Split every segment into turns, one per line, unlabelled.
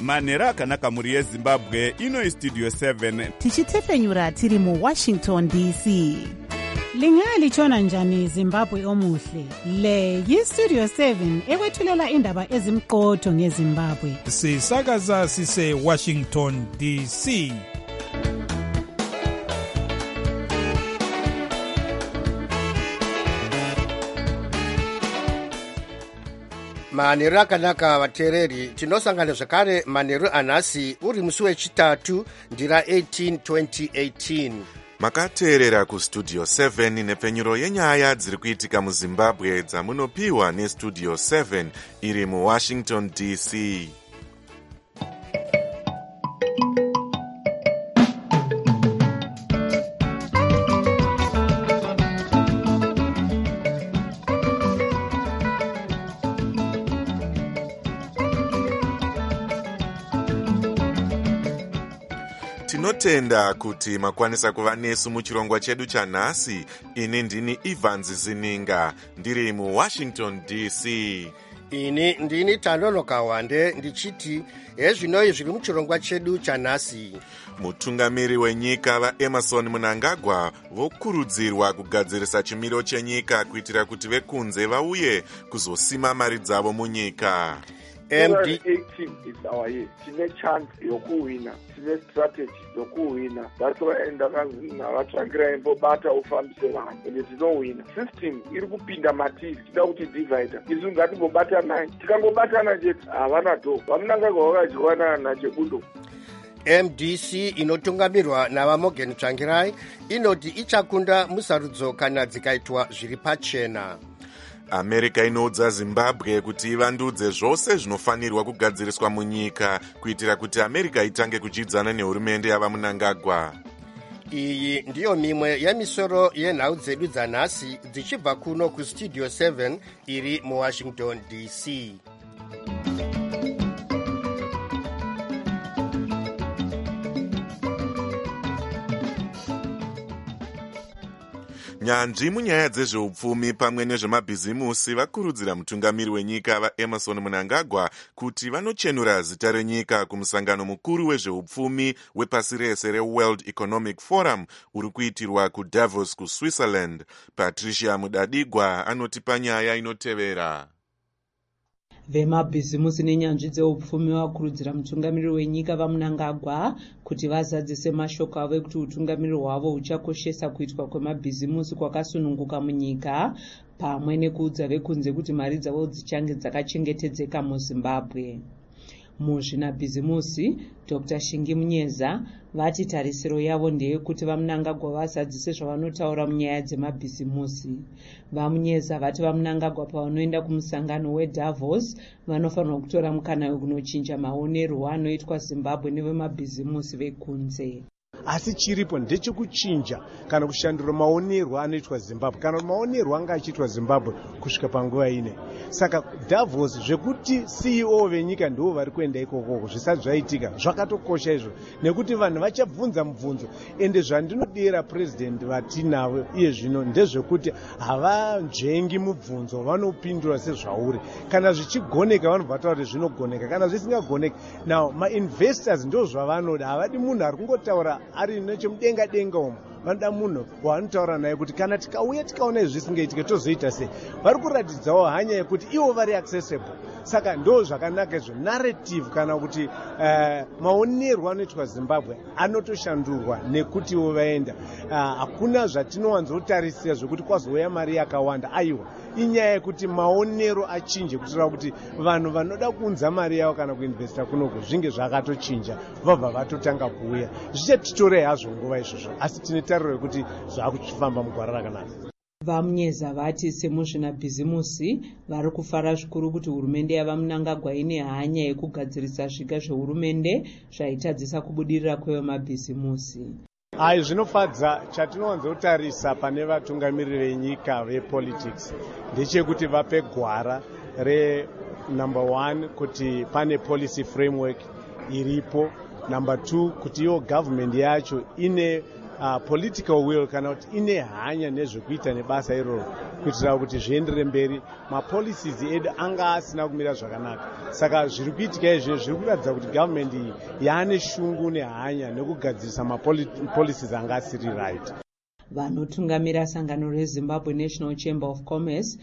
manhero akanaka mhuri yezimbabwe. Ino istudio 7
tichitefenyura tiri muwashington dc.
Lingalitshona njani Zimbabwe omuhle? Le yistudio 7 ekwethulela indaba ezimqotho ngeZimbabwe.
Sisakaza sise Washington DC.
Manheru akanaka vateereri, tinosangana zvakare manheru anhasi uri musi wechitatu ndira 18 2018.
Makateerera kustudio 7 nepfenyuro yenyaya dziri kuitika muZimbabwe dzamunopiwa nestudio 7 iri muWashington DC. Tinotenda kuti makwanisa kuva nesu muchirongwa chedu chanhasi. Ini ndini Evans Zininga ndiri muWashington DC.
Ini ndini Tanonoka Wande ndichiti hezvinoi zviri muchirongwa chedu chanhasi.
Mutungamiri wenyika vaEmerson Mnangagwa vokurudzirwa kugadzirisa chimiro chenyika kuitira kuti vekunze vauye kuzosima mari dzavo munyika.
2018 is our year. Tine chance yokuwina, tine strategy yokuwina. That's why ndakatsvagira imbobata ufambise vanhu ende tinowina. System iri kupinda mativi, tida kuti divider. Isu ngatimbobatanai. Tikangobatana chete havana do. Vamunangagwa vakadyiwa nachebudo.
MDC inotungamirwa navaMorgan Tsvangirai inoti ichakunda musarudzo kana dzikaitwa zviri pachena.
America inoudza Zimbabwe kuti ivandudze zvose zvinofanirwa kugadziriswa munyika kuitira kuti America itange kuchidzana nehurumende yavaMnangagwa.
Iyi ndiyo mimwe yemisoro yenhau dzedu dzanhasi dzichibva kuno kustudio 7 iri muWashington DC.
Nyanzvi munyaya dzezveupfumi pamwe nezvemabhizimusi vakurudzira mutungamiri wenyika vaEmerson Mnangagwa kuti vanochenura zita renyika kumusangano mukuru wezveupfumi wepasi rese reWorld Economic Forum uri kuitirwa kuDavos kuSwitzerland. Patricia Mudadigwa anotipa nyaya inotevera.
Vemabhizimusi nenyanzvi dzeupfumi vakurudzira mutungamiri wenyika vaMnangagwa kuti vazadzise mashoko avo ekuti utungamiri hwavo huchakoshesa kuitwa kwemabhizimusi kwakasununguka munyika pamwe nekuudza vekunze kuti mari dzavo dzichange dzakachengetedzeka muZimbabwe. Muzvinabhizimusi Dr. Shingi Munyeza vati tarisiro yavo ndeyekuti vaMnangagwa vazadzise zvavanotaura munyaya dzemabhizimusi. VaMunyeza vati vaMnangagwa pavanoenda kumusangano weDavos vanofanirwa kutora mukana wekunochinja maonerwo anoitwa Zimbabwe nevemabhizimusi vekunze.
Asi chiripo ndechekuchinja kana kushandura maonerwo anoitwa Zimbabwe kana maonerwo anga achiitwa Zimbabwe kusvika panguva ine. Saka Davos zvekuti CEO venyika ndivo vari kuenda ikoko zvisati zvaitika zvakatokosha izvo nekuti vanhu vachabvunza mubvunzo ende zvandinodira president vatinavo iye zvino ndezvekuti havanzvengi mubvunzo vanopindura sezvauri kana zvichigoneka vanobva taura zvinogoneka kana zvisingagoneki. Now mainvestors ndo zvavanoda havadi munhu ari kungotaura ari nechemudenga denga umo vanoda munhu waanotaura naye kuti kana tikauya tikaona izvi zvisingaitike tozoita sei. Vari kuratidzawo hanya yekuti ivo vari accessible. Saka ndo zvakanaka izvo narrative kana kuti maonerwo anoitwa Zimbabwe anotoshandurwa nekuti ivo vaenda. Hakuna zvatinowanzotarisira zvokuti kwazouya mari yakawanda. Aiwa inyaya yekuti maonero achinje kutira kuti vanhu vanoda kuunza mari yavo kana kuinvesta kunoku zvinge zvakatochinja vabva vatotanga kuuya. Zvichatitorei hazvo nguva izvozvo asi tine tariro yekuti zvakuchifamba mugwara rakanaka.
VaMunyeza vati semuzvinabhizimusi vari kufara zvikuru kuti hurumende yavaMnangagwa ine hanya yekugadzirisa zviga zvehurumende zvaitadzisa kubudirira kwevemabhizimusi.
Ai zvinofadza chatinowanzotarisa pane vatungamiriri venyika vepolitics ndechekuti vape gwara number 1 kuti pane policy framework iripo, number 2 kuti iyo government yacho ine political will kana kuti ine hanya nezvekuita nebasa iroro kuitira kuti zviendere mberi, mapolicies edu anga asina kumira zvakanaka. Saka zviri kuitika izvi zviri kuratidza kuti government yaane shungu nehanya nekugadzirisa mapolicies anga asiri right.
Vanotungamira sangano reZimbabwe National Chamber of Commerce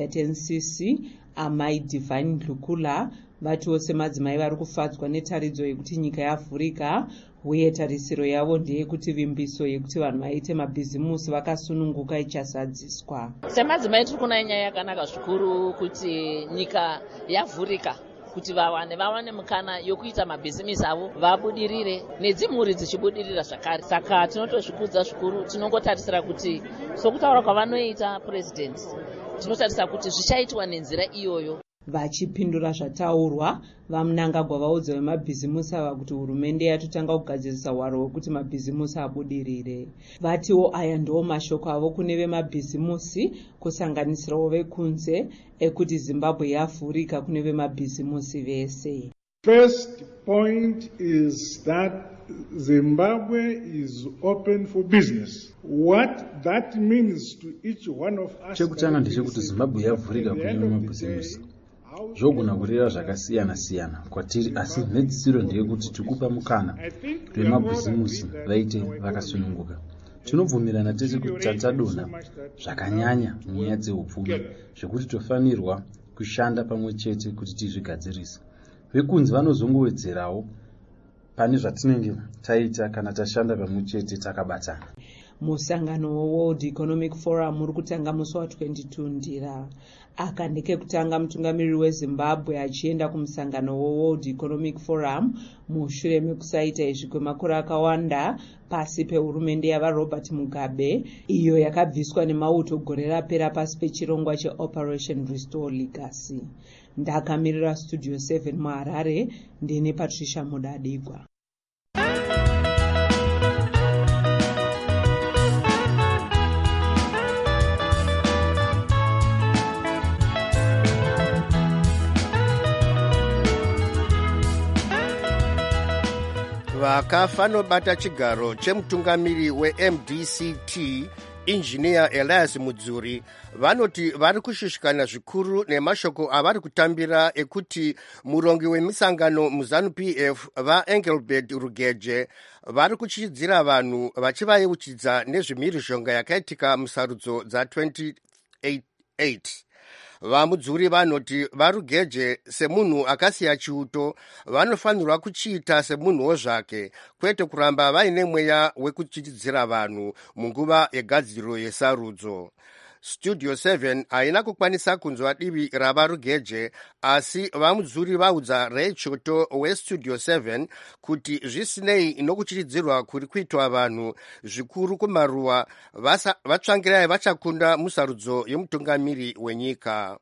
ZNCC Amai Divine Ndlukula vatiwo semadzimai vari kufadzwa netaridzo yekuti nyika yavhurika uye tarisiro yavo ndeyekuti vimbiso yekuti vanhu vaite mabhizimusi vakasununguka ichazadziswa.
Semadzimai tiri kuona nyaya yakanaka zvikuru kuti nyika yavhurika, kuti vawane mukana yokuita mabhizimisi avo vabudirire nedzimhuri dzichibudirira zvakare. Saka tinotozvikudza zvikuru, tinongotarisira kuti sokutaura kwavanoita president, tinotarisira kuti zvichaitwa nenzira iyoyo.
Vachipindura zvataurwa, vamunangagwa vaudza vemabhizimusi ava kuti hurumende yatotanga kugadzirisa hwaro hwekuti mabhizimusi abudirire. Vatiwo aya ndiwo mashoko avo kune vemabhizimusi kusanganisirawo vekunze ekuti Zimbabwe yavhurika kune vemabhizimusi vese.
First point is that Zimbabwe is open for business. What that means to each one of us.
Chekutanga ndechekuti Zimbabwe yavhurika kune vemabhizimusi. Zvogona kureva zvakasiyana-siyana kwatiri, asi mhedzisiro ndeyekuti tikupa mukana kuti vemabhizimusi vaite vakasununguka. Tinobvumirana tese kuti tachadonha zvakanyanya munyaya dzeupfumi zvekuti tofanirwa kushanda pamwe chete kuti tizvigadzirise. Vekunzi vanozongowedzerawo pane zvatinenge taita kana tashanda pamwe chete takabatana.
Musangano weWorld Economic Forum uri kutanga musi wa22 Ndira. Aka ndekekutanga mutungamiriri weZimbabwe achienda kumusangano weWorld Economic Forum mushure mekusaita izvi kwemakore akawanda pasi pehurumende yavaRobert Mugabe, iyo yakabviswa nemauto gore rapera pasi pechirongwa cheOperation Restore Legacy. Ndakamirira Studio 7 muHarare, ndine Patricia Mudadigwa.
Vakafa nobata chigaro chemutungamiri weMDCT Engineer Elias Mudzuri vanoti vari kushushikana zvikuru nemashoko avari kutambira ekuti murongi wemisangano muZANU-PF vaEngelbert Rugeje vari kuchidzira vanhu vachivayeuchidza nezvemhirizhonga yakaitika musarudzo dza2008. Vamudzuri vanoti vaRugeje semunhu akasiya chiuto vanofanirwa kuchiita semunhuwo zvake, kwete kuramba vaine mweya wekuchidzira vanhu munguva yegadziriro yesarudzo. Studio 7 haina kukwanisa kunzwa divi ravaRugeje, asi vamudzuri vaudza Ray Choto weStudio 7 kuti zvisinei nokuchidzirwa kuri kuitwa vanhu zvikuru kumaruwa vatsvangirai vachakunda musarudzo yomutungamiri wenyika.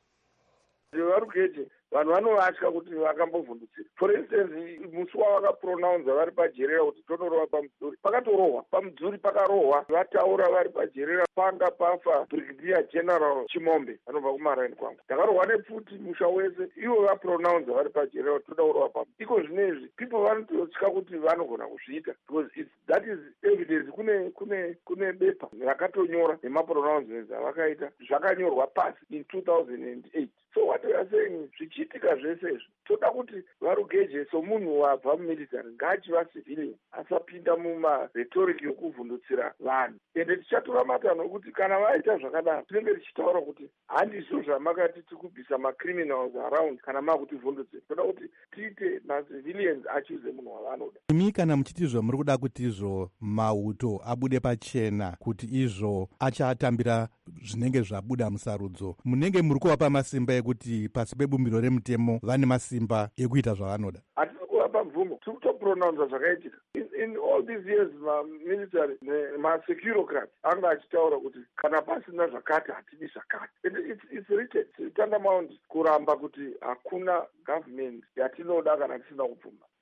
VaRugeje vanhu vanovatya kuti vakambovhundutsira. For instance, musi wavakapronounza vari pajerera kuti tonorova pamudzuri, pakatorohwa pamudzuri, pakarohwa. Vataura vari pajerera panga pafa Brigadier General Chimombe anobva kumaraini kwangu, takarohwa nepfuti musha wese. Ivo vapronounza vari pajerera kuti toda kurova pamu. Iko zvinezvi people vanototya kuti vanogona kuzviita, because that is evidence. Kune bepa rakatonyora nemapronouncements avakaita zvakanyorwa pasi in 2008. So what we are saying, zvichiitika zvese izvi toda kuti vaRugeje somunhu wabva mumilitary ngaachiva civilian, asapinda mumarhetoric yokuvhundutsira vanhu. Ende tichatora matanho kuti kana vaita zvakadaro tinenge tichitaura kuti handizvo zvamakati tikubvisa macriminals around kana makutivhundutsira. Toda kuti tiite macivilians achize munhu wavanoda.
Imi kana muchiti izvo muri kuda kuti izvo mauto abude pachena, kuti izvo achatambira zvinenge zvabuda musarudzo, munenge muri kuvapa masimba ekuti pasi pebumbiro remutemo vane masimba ekuita zvavanoda? Hatina
kuvapa mvumo, tiri kutopronounza zvakaitika. In all these years military masecurocrats anga achitaura kuti kana pasina zvakati hatidi zvakati. It's written. Tantamount kuramba kuti hakuna government yatinoda kana tisina kupfuma.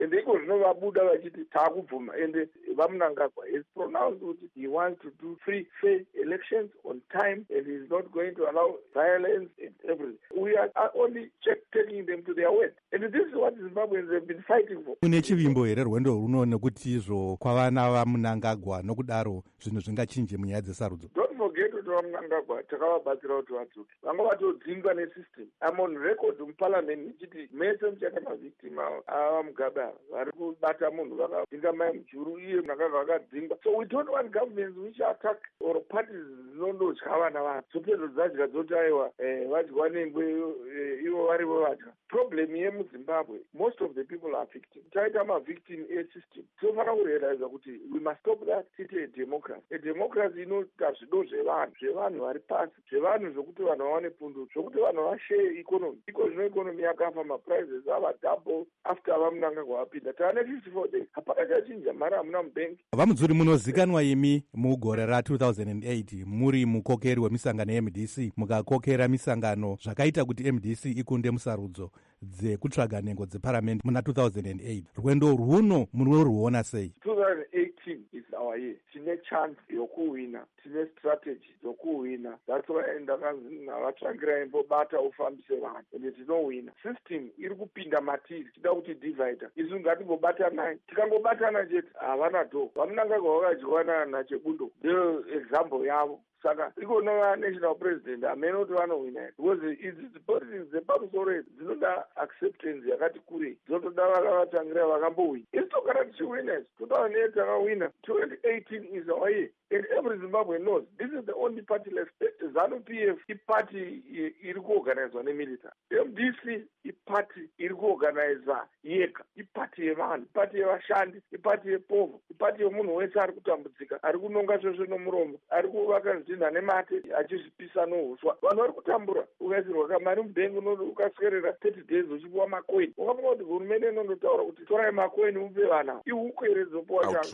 ende iko zvinovabuda vachiti taakubvuma, ende vaMnangagwa has pronounced kuti he wants to do free, fair elections on time and he is not going to allow violence and everything. We are only taking them to their word. And this is what Zimbabweans have been fighting for.
Mune chivimbo here rwendo runo nekuti izvo kwavana vaMnangagwa nokudaro zvinhu zvingachinje munyaya dzesarudzo?
Don't forget kuti vaMnangagwa takavabatsira kuti vadzoke. Vanga vatodzingwa nesystem. I'm on record muparliament ichiti mese muchaita mavictim avaMugabe vari kubata munhu vakadzinga mai mujuru iye Mnangagwa vakadzingwa. So we don't want governments which attack or parties dzinondodya vana vanhu. Dzopedza dzadya dzoti aiwa vadyiwa nengwe ivo varivo vadya. Problem yemuZimbabwe, most of the people are victims. Taita mavictim esystem. Tinofanira kurealiza kuti we must stop that. Tite democracy. A democracy inoita zvido zvevanhu vari pasi, zvevanhu zvokuti vanhu vawane pundutso, zvokuti vanhu vashare economy. Iko zvino economy yakafa, maprizes ava double after vaMnangagwa vapinda. Taane 54 days. Hapana chachinja, mari hamuna mubengi.
Vamudzuri, munozikanwa imi mugore ra2008 muri mukokeri wemisangano yeMDC, mukakokera misangano zvakaita kuti MDC ikunde musarudzo dzekutsvaga nhengo dzeparamendi muna 2008. Rwendo rwuno munorwuona sei?
2018 is our year. Tine chance yokuwina, tine strategy yokuwina. That's why ndakavatsvagira imbobata ufambise vanhu ende tinowina. System iri kupinda matiri, tida kuti divider. Isu ngatimbobatanai. Tikangobatana chete havana do. VaMnangagwa vakadyiwa naChebundo ndio example yavo. Saka ikona national president amene kuti vanowina because idzi politics dzepamusoro idzi dzinoda acceptance yakati kurei, dzinotoda vakavatangira vakambowina. Isi togara tichiwina isu, totaura neye takawina. 2018 is our year and every Zimbabwean knows this is the only party left. ZANU-PF iparty iri kuorganizwa nemilitary. MDC iparty iri kuorganiza yega, iparty yevanhu, iparty yevashandi, iparty yepovu, iparty yemunhu wese ari kutambudzika, ari kunonga zvesve nomuromo, ari kuvaka zvidhinha nemate achizvipisa nouswa. Vanhu vari kutambura, ukaisirwa kamari mubengi ukaswerera 30 days uchipuwa makoini. Ukafunga kuti hurumende inondotaura kuti torai makoini mupe vana, ihuku here dzopuwa changa.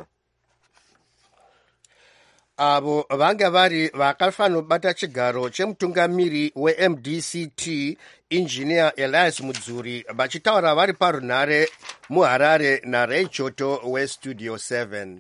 Avo vanga vari vakafanira kubata chigaro chemutungamiri weMDCT Engineer Elias Mudzuri vachitaura vari parunhare muHarare naRay Choto weStudio 7.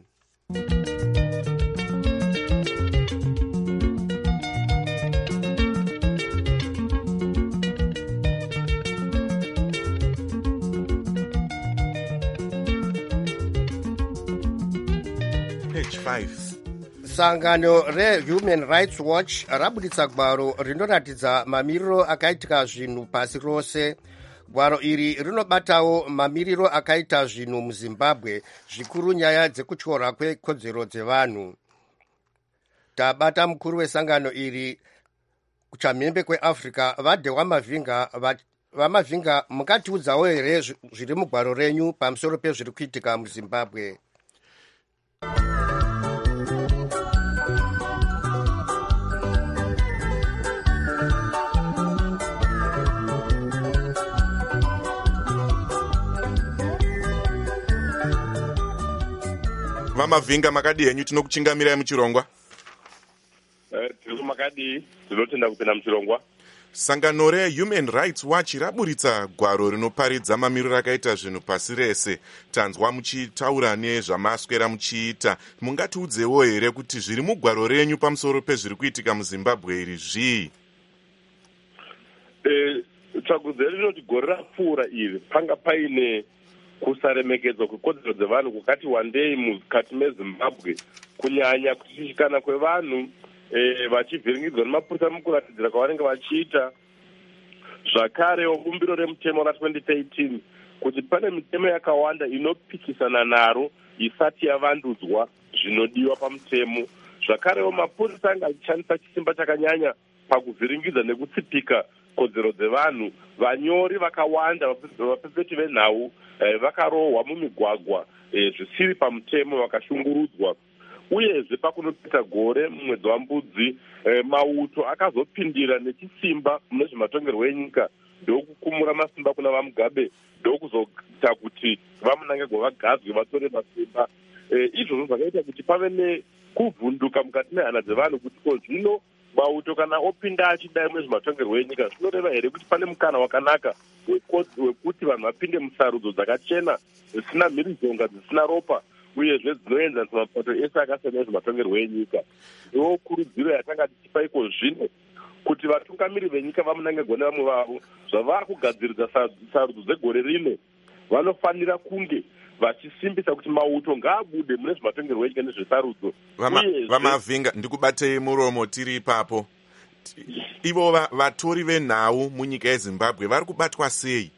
Page 5.
Sangano reHuman Rights Watch rabuditsa gwaro rinoratidza mamiriro akaitika zvinhu pasi rose. Gwaro iri rinobatawo mamiriro akaita zvinhu muZimbabwe, zvikuru nyaya dzekutyorwa kwekodzero dzevanhu. Tabata mukuru wesangano iri kuchamhembe kweAfrica, Vadhe Wamavhinga, mukatiudzawo here zviri mugwaro renyu pamusoro pezviri kuitika muZimbabwe?
Vamavhinga, makadi henyu tinokuchingamirai muchirongwa.
Tiri makadi tinotenda kupinda muchirongwa.
Sangano reHuman Rights Watch raburitsa gwaro rinoparidza mamiriro akaita zvinhu pasi rese. Tanzwa muchitaura nezvamaswera muchiita. Mungatiudzewo here kuti zviri mugwaro renyu pamusoro pezviri kuitika muZimbabwe iri zvii?
Tsvagudzo rinoti gore rapfuura iri panga paine kusaremekedzwa kwekodzero dzevanhu kukati wandei mukati meZimbabwe, kunyanya kushishikana kwevanhu vachivhiringidzwa nemapurisa mukuratidzira kwavanenge vachiita. Zvakarewo bumbiro remutemo ra2013 kuti pane mitemo yakawanda inopikisana naro isati yavandudzwa zvinodiwa pamutemo. Zvakarewo mapurisa anga achishandisa chisimba chakanyanya pakuvhiringidza nekutsipika kodzero dzevanhu. Vanyori vakawanda, vapepeti venhau vakarohwa mumigwagwa zvisiri pamutemo, vakashungurudzwa. Uyezve pakunopita gore mumwedzi waMbudzi, mauto akazopindira nechisimba mune zvematongerwo enyika ndokukumura masimba kuna vaMugabe, ndokuzoita kuti vaMnangagwa vagadzwe vatore masimba. Izvozvo zvakaita kuti pave nekuvhunduka mukati mehana dzevanhu kuti zvino mauto kana opinda achidai muzvimatongerwo enyika zvinoreva here kuti pane mukana wakanaka wekuti vanhu vapinde musarudzo dzakachena zvisina mhirizhonga dzisina ropa uyezve dzinoenzanisa mapato ese akasiyana nezvematongerwo enyika. Ndiwo kurudziro yatanga tichipa iko zvino kuti vatungamiri venyika vamunangagwa nevamwe vavo zvavari kugadziridza sarudzo dzegore rino vanofanira kunge vachisimbisa kuti mauto ngaabude mune zvematongerwo enyika nezvesarudzo.
Vamavhinga, ndikubatei muromo tiri ipapo. Ivo vatori venhau munyika yeZimbabwe vari kubatwa sei?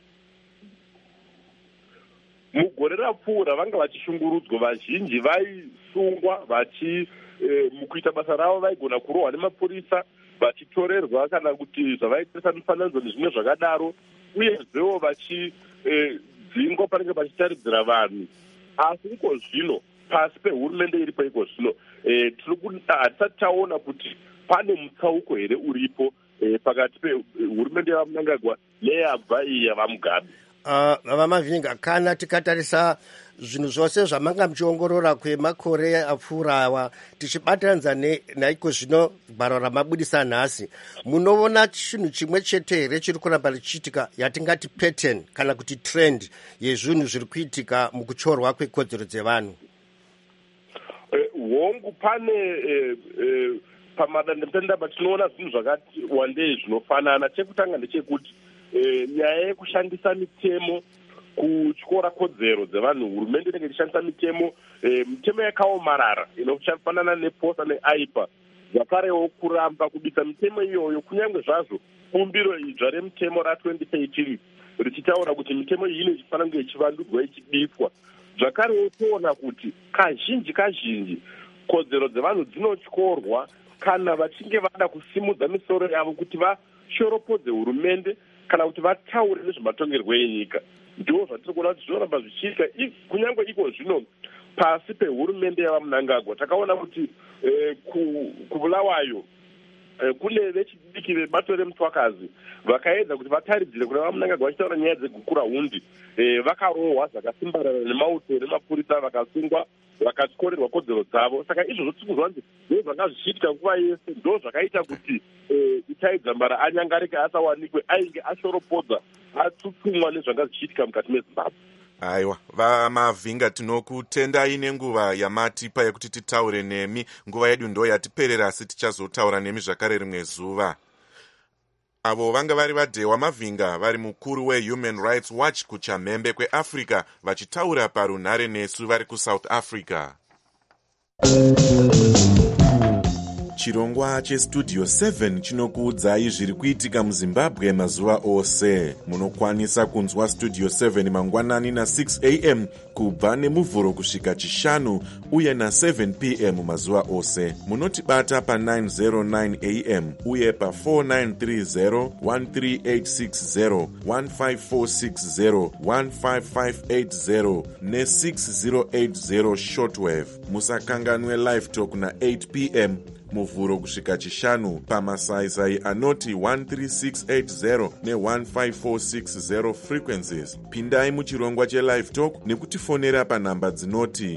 Mugore rapfuura vanga vachishungurudzwa, vazhinji vaisungwa mukuita basa ravo vaigona kurohwa nemapurisa vachitorerwa kana kuti zvavaitirisa mifananidzo nezvimwe zvakadaro, uyezvewo vachidzingwa panenge pachitaridzira vanhu. Asi iko zvino pasi pehurumende iripo iko zvino hatisati taona kuti pane mutsauko here uripo pakati pehurumende yavamunangagwa neyabva iyi yavamugabe.
Vamavhinga, kana tikatarisa zvinhu zvose zvamanga muchiongorora kwemakore apfuura awa tichibatanidza naiko zvino gwaro ramabudisa nhasi, munoona chinhu chimwe chete here chiri kuramba richiitika yatingati pattern kana kuti trend yezvinhu zviri kuitika mukuchorwa kwekodzero dzevanhu?
Hongu, pane pamadandemutande tinoona zvinhu zvakati wandei zvinofanana. Chekutanga ndechekuti nyaya yekushandisa mitemo kutyora kodzero dzevanhu, hurumende inenge ichishandisa mitemo yakaomarara inofanana neposa neaipa, zvakarewo kuramba kubisa mitemo iyoyo, kunyange zvazvo bumbiro idzva remutemo ra2013 richitaura kuti mitemo iyi inofanira kunge ichivandudzwa ichibiswa. Zvakarewo toona kuti kazhinji kodzero dzevanhu dzinotyorwa kana vachinge vada kusimudza misoro yavo kuti vashoropodze hurumende kana kuti vataure nezvematongerwo enyika. Ndiwo zvatiri kuona kuti zvinoramba zvichiitika kunyange iko zvino pasi pehurumende yavamunangagwa. Takaona kuti kuBulawayo kune vechidiki vebato remutwakazi vakaedza kuti vataridzire kuna vamunangagwa vachitaura nyaya dzegukura hundi, vakarohwa zvakasimbarana nemauto nemapurisa, vakasungwa vakatyorerwa kodzero dzavo. Saka izvozvo tiri kuzwa kuti ndo zvanga zvichiitika nguva yese, ndo zvakaita kuti Itai Dzambara anyangarike asawanikwe ainge ashoropodza atsutsumwa nezvanga zvichiitika mukati meZimbabwe.
Aiwa, Vamavhinga, tinokutendai nenguva yamatipa yekuti titaure nemi. Nguva yedu ndo yatiperera, asi tichazotaura nemi zvakare rimwe zuva. Avo vanga vari vaDhewa Mavhinga, vari mukuru weHuman Rights Watch kuchamhembe kweAfrica, vachitaura parunhare nesu vari kuSouth Africa. Chirongwa cheStudio 7 chinokuudzai zviri kuitika muZimbabwe mazuva ose. Munokwanisa kunzwa Studio 7 mangwanani na6 am kubva nemuvhuro kusvika chishanu uye na7 pm mazuva ose. Munotibata pa909 am uye pa4930, 13860, 15460, 15580 ne6080 shortwave. Musakanganwe live talk na8 pm muvhuro kusvika chishanu pamasaisai anoti 13680 ne15460 frequencies. Pindai muchirongwa chelive talk nekutifonera panhamba dzinoti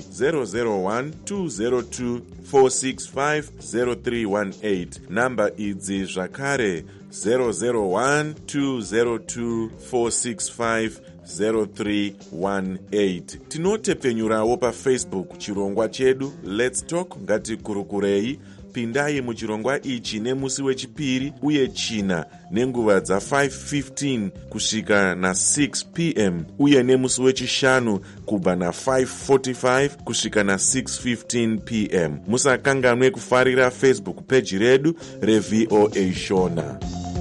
001-202-465-0318. Namba idzi zvakare 001-202-465-0318. Tinotepfenyurawo paFacebook chirongwa chedu Let's Talk Ngatikurukurei. Pindai muchirongwa ichi nemusi wechipiri uye china nenguva dza5:15 kusvika na6 pm uye nemusi wechishanu kubva na5:45 kusvika na6:15 pm. Musakanganwe kufarira Facebook page redu reVOA Shona.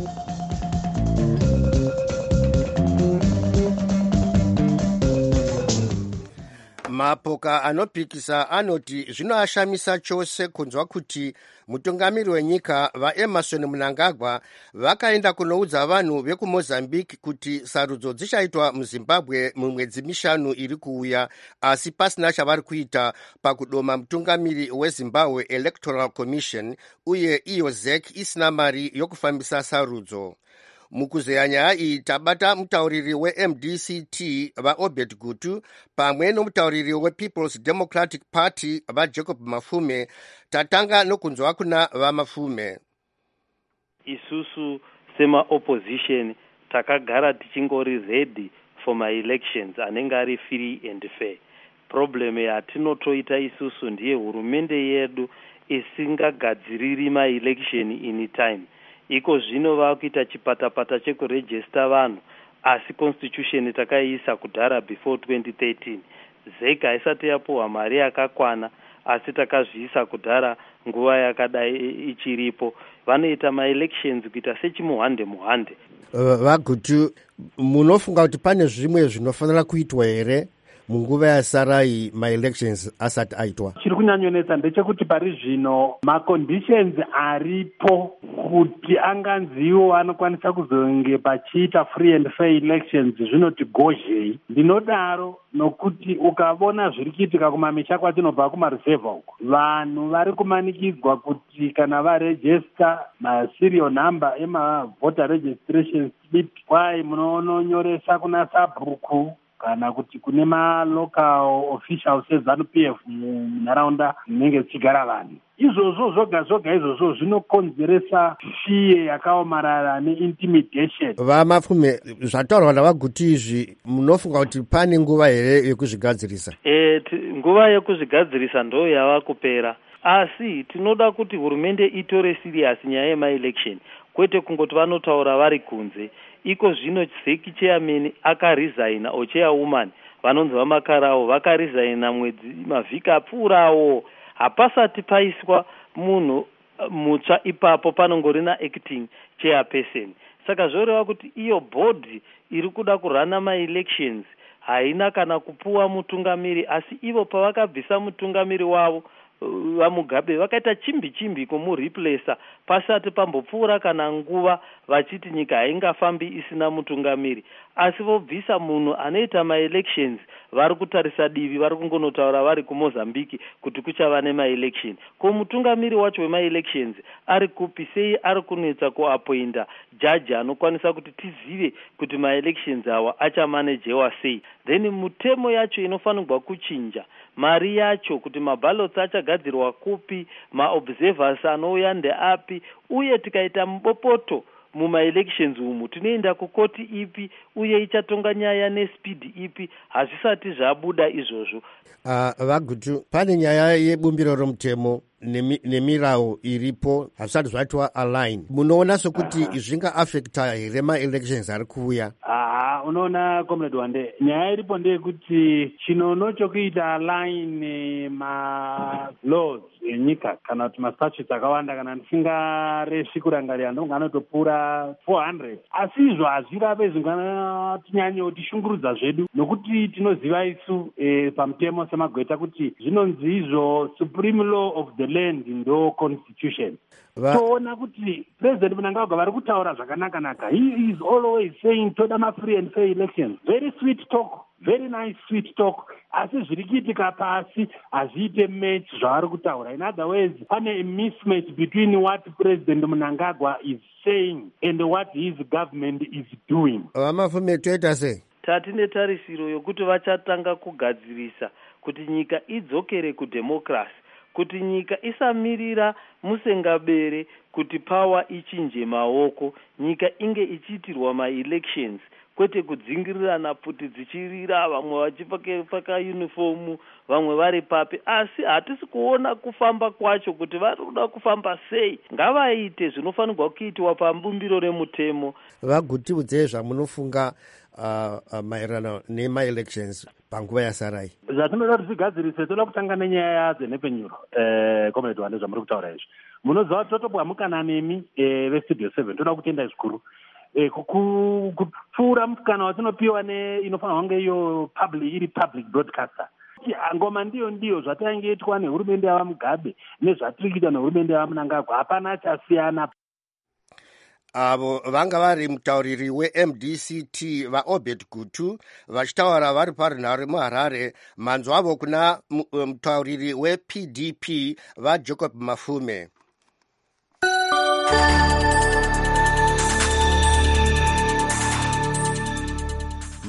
Mapoka anopikisa anoti zvinoashamisa chose kunzwa kuti mutungamiri wenyika vaEmerson Mnangagwa vakaenda kunoudza vanhu vekuMozambique kuti sarudzo dzichaitwa muZimbabwe mumwedzi mishanu iri kuuya, asi pasina chavari kuita pakudoma mutungamiri weZimbabwe Electoral Commission uye iyo ZEC isina mari yokufambisa sarudzo. Mukuzeya nyaya iyi tabata mutauriri weMDCT vaObed Gutu pamwe nomutauriri wePeople's Democratic Party vaJacob Mafume. Tatanga nokunzwa kuna vaMafume.
isusu sema-opposition takagara tichingori ready for my elections anenge ari free and fair. Problem yatinotoita isusu ndiye hurumende yedu isingagadziriri ma-election in time. Iko zvino vakuita chipatapata chekurejista vanhu, asi constitution takaiisa kudhara before 2013. ZEC haisati yapuhwa mari yakakwana, asi takazviisa kudhara nguva yakadai ichiripo. Vanoita ma-elections kuita sechimuhande muhande.
Vagutu, munofunga kuti pane zvimwe zvinofanira kuitwa here munguva yasarai ma-elections asati aitwa?
Chiri kunyanyonetsa ndechekuti pari zvino maconditions aripo kuti anganziwo anokwanisa kuzonge pachiita free and fair elections zvinoti gozhei. Ndinodaro nokuti ukavona zviri kuitika kumamisha kwatinobva kumareserva uko, vanhu vari kumanikidzwa kuti kana varejista maserial number emavoter registration slip kwai munonyoresa kuna sabhuku kana kuti kune malocal officials eZANU-PF munharaunda dzinenge dzichigara vanhu. Izvozvo zvoga zvoga izvozvo zvinokonzeresa fiye yakaomarara neintimidation.
Vamapfume, zvataurwa navaguti izvi, munofunga kuti pane nguva here yekuzvigadzirisa?
Nguva yekuzvigadzirisa ndo yava kupera, asi tinoda kuti hurumende itore serious nyaya yema-election, kwete kungoti vanotaura vari kunze. Iko zvino ZEC chairman akaresigna, o chairwoman vanonzi vamakarawo vakaresigna mavhiki apfuurawo. Hapasati paiswa munhu mutsva ipapo, panongori na-acting chairperson. Saka zvoreva kuti iyo board iri kuda kurana ma-elections haina kana kupuwa mutungamiri, asi ivo pavakabvisa mutungamiri wavo vamugabe vakaita chimbi kumureplacer pasati pambopfuura kana nguva, vachiti nyika haingafambi isina mutungamiri. Asi vobvisa munhu anoita ma-elections, vari kutarisa divi, vari kungonotaura vari kuMozambique kuti kuchava nema-election. Ko mutungamiri wacho wema-elections ari kupi? Sei ari kunetsa kuapointa jaji anokwanisa kuti tizive kuti ma-elections awa achamanajewa sei? Then mutemo yacho inofanirwa kuchinja, mari yacho kuti maballots achagadzirwa kupi, maobservers anouya ndeapi, uye tikaita mubopoto muma-elections umu tinoenda kukoti ipi uye ichatonga nyaya nespeed ipi, hazvisati zvabuda izvozvo.
Vagutu, pane nyaya yebumbiro romutemo nemirawo iripo hazvisati zvaitwa align. Munoona sokuti zvingaafekta here ma-elections ari kuuya?
Unoona comrade Wande, nyaya iripo ndeyekuti chinono chokuita align ma-laws enyika kana kuti mastatutes akawanda, kana ndisingareshi kurangarira ndonga anotopfuura 400. Asi izvo hazvingape zvingatinyanye tishungurudza zvedu, nokuti tinoziva isu pamutemo semagweta kuti zvinonzi izvo supreme law of the land ndo constitution. Toona kuti President Mnangagwa vari kutaura zvakanaka. He is always saying toda ma-free and fair elections. Very sweet talk, very nice sweet talk. Asi zviri kuitika pasi hazviite match zvavari kutaura. In other words, pane a mismatch between what President Mnangagwa is saying and what his government is doing.
Vamafume toita sei?
Tatine tarisiro yokuti vachatanga kugadzirisa kuti nyika idzokere kudemokrasi, kuti nyika isamirira musengabere kuti power ichinje maoko, nyika inge ichiitirwa ma-elections, kwete kudzingirirana puti dzichirira, vamwe vachipfeka uniform, vamwe vari papi. Asi hatisi kuona kufamba kwacho kuti vari kuda kufamba sei. Ngavaite zvinofanirwa kuitwa pabumbiro remutemo.
Vagutiudzei zvamunofunga maererano nema-elections panguva yasarai.
Zvatinoda kuti tigadzirise, toda kutanga nenyaya dzenhepfenyuro. Comrade Wande, zvamuri kutaura izvi, munoziva kuti totobwa mukana nemi vestudio 7, toda kutenda zvikuru kupfuura mukana watinopiwa inofanirwa kunge iyo iri public broadcaster. Ngoma ndiyo zvataingeitwa nehurumende yavamugabe nezvatiri kuita nehurumende yavaMnangagwa, hapana chasiyana.
Avo vanga vari mutauriri weMDCT vaObed Gutu vachitaura vari parunhare muHarare. Manzwa avo kuna mutauriri wePDP vaJacob Mafume.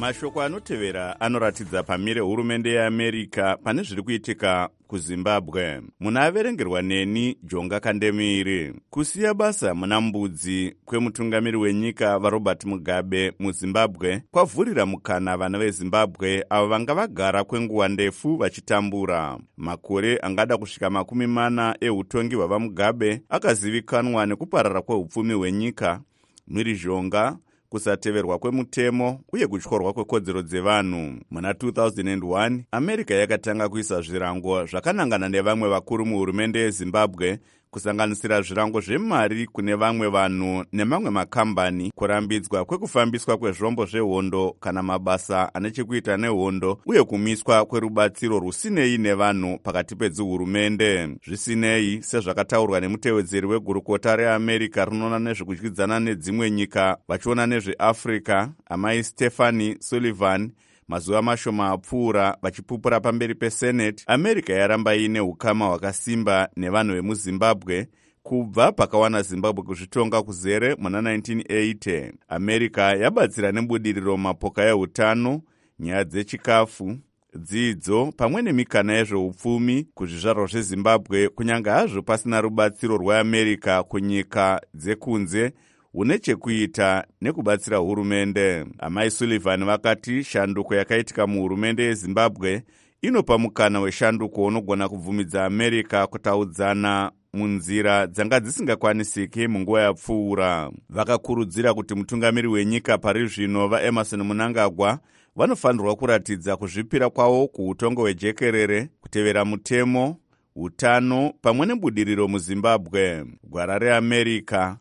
mashoko anotevera anoratidza pamire hurumende yeamerica pane zviri kuitika kuzimbabwe. Muna averengerwa neni Jonga Kandemiri. Kusiya basa muna mbudzi kwemutungamiri wenyika vaRobert Mugabe muZimbabwe kwavhurira mukana vana veZimbabwe avo vanga vagara kwenguva ndefu vachitambura. Makore angada kusvika 40 eutongi hwavaMugabe akazivikanwa nekuparara kwehupfumi hwenyika, mhirizhonga, kusateverwa kwemutemo uye kutyorwa kwekodzero dzevanhu. Muna 2001 America yakatanga kuisa zvirango zvakanangana nevamwe vakuru muhurumende yeZimbabwe, kusanganisira zvirango zvemari kune vamwe vanhu nemamwe makambani, kurambidzwa kwekufambiswa kwezvombo zvehondo kana mabasa ane chekuita nehondo, uye kumiswa kwerubatsiro rusinei nevanhu pakati pedzihurumende. Zvisinei, sezvakataurwa nemutevedzeri wegurukota reAmerica rinoona nezvekudyidzana nedzimwe nyika vachiona nezveAfrica, amai Stephanie Sullivan, mazuva mashoma apfuura vachipupura pamberi peSenate, America yaramba ine ukama hwakasimba nevanhu vemuZimbabwe kubva pakawana Zimbabwe kuzvitonga kuzere muna 1980. America yabatsira nebudiriro mapoka ehutano, nyaya dzechikafu, dzidzo pamwe nemikana yezveupfumi kuzvizvarwa zveZimbabwe, kunyange hazvo pasina rubatsiro rweAmerica kunyika dzekunze une chekuita nekubatsira hurumende. Amai Sullivan vakati shanduko yakaitika muhurumende yeZimbabwe inopa mukana weshanduko unogona kubvumidza America kutaudzana munzira dzanga dzisingakwanisiki munguva yapfuura. Vakakurudzira kuti mutungamiri wenyika pari zvino vaEmmerson Mnangagwa vanofanirwa kuratidza kuzvipira kwavo kuutongo hwejekerere, kutevera mutemo, utano pamwe nebudiriro muZimbabwe. Gwara reAmerica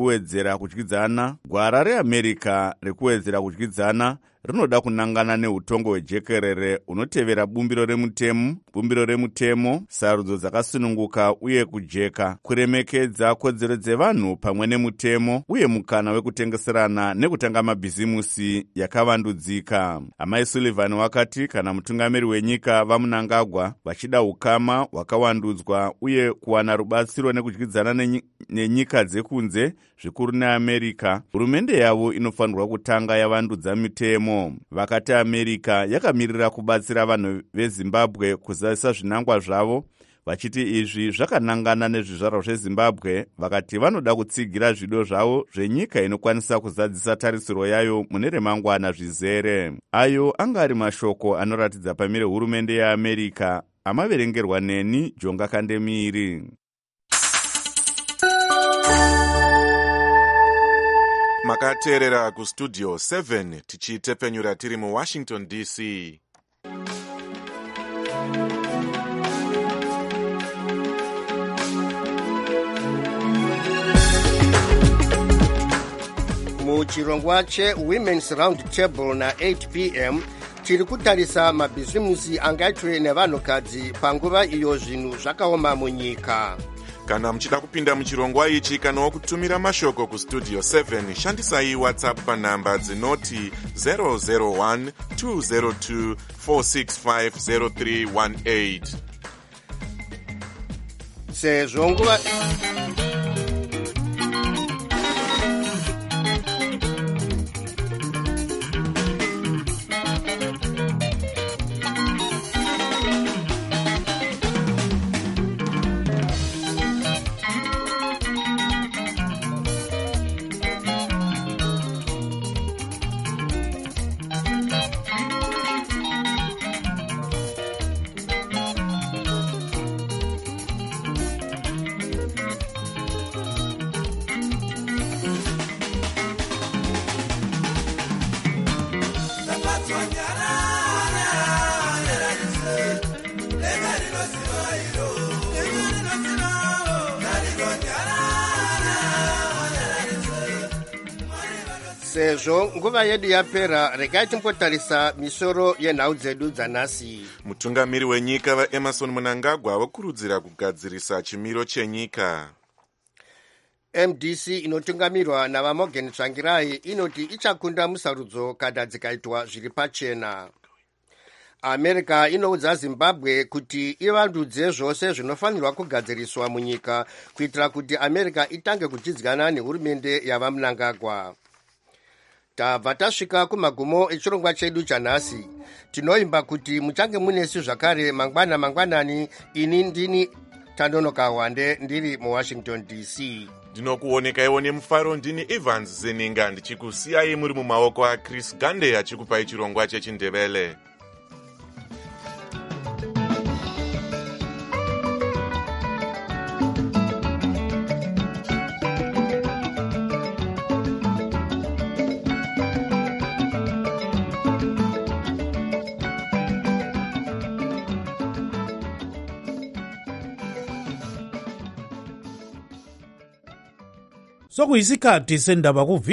rekuwedzera kudyidzana rinoda kunangana neutongo hwejekerere unotevera bumbiro remutemo, sarudzo dzakasununguka uye kujeka, kuremekedza kodzero dzevanhu pamwe nemutemo, uye mukana wekutengeserana nekutanga mabhizimusi yakavandudzika. Amai Sullivan wakati kana mutungamiri wenyika vaMnangagwa vachida ukama hwakawandudzwa uye kuwana rubatsiro nekudyidzana nenyika dzekunze, zvikuru neAmerica, hurumende yavo inofanirwa kutanga yavandudza mitemo. Vakati America yakamirira kubatsira vanhu veZimbabwe kuzadzisa zvinangwa zvavo, vachiti izvi zvakanangana nezvizvarwa zveZimbabwe, vakati vanoda kutsigira zvido zvavo zvenyika inokwanisa kuzadzisa tarisiro yayo mune remangwana zvizere. Ayo anga ari mashoko anoratidza pamire hurumende yeAmerica, amaverengerwa neni Jonga Kandemiri.
Makateerera kustudio 7 tichitepenyura tiri muWashington DC.
Muchirongwa cheWomen's Round Table na 8 p.m. tiri kutarisa mabhizimusi angaitwe nevanhukadzi panguva iyo zvinhu zvakaoma munyika.
Kana muchida kupinda muchirongwa ichi kana kutumira mashoko kustudio 7, shandisai WhatsApp panhamba dzinoti 001 202 465 0318.
Sezvo nguva sezvo nguva yedu yapera, regai timbotarisa misoro yenhau dzedu dzanhasi.
Mutungamiri wenyika vaEmmerson Mnangagwa vakurudzira kugadzirisa chimiro chenyika.
MDC inotungamirwa navaMorgan Tsvangirai inoti ichakunda musarudzo kana dzikaitwa zviri pachena. America inoudza Zimbabwe kuti ivandudze zvose zvinofanirwa kugadziriswa munyika kuitira kuti America itange kudyidzana nehurumende yavaMnangagwa. tabva tasvika kumagumo echirongwa chedu chanhasi. Tinoimba kuti muchange munesu zvakare mangwanani. Ini ndini Tandonoka Wande ndiri muWashington DC.
Ndinokuonekaiwo nemufaro. Ndini Evans Zeninga ndichikusiyai muri mumaoko aChris Gande achikupai chirongwa chechindevele.
Sokuyisikhathi sendaba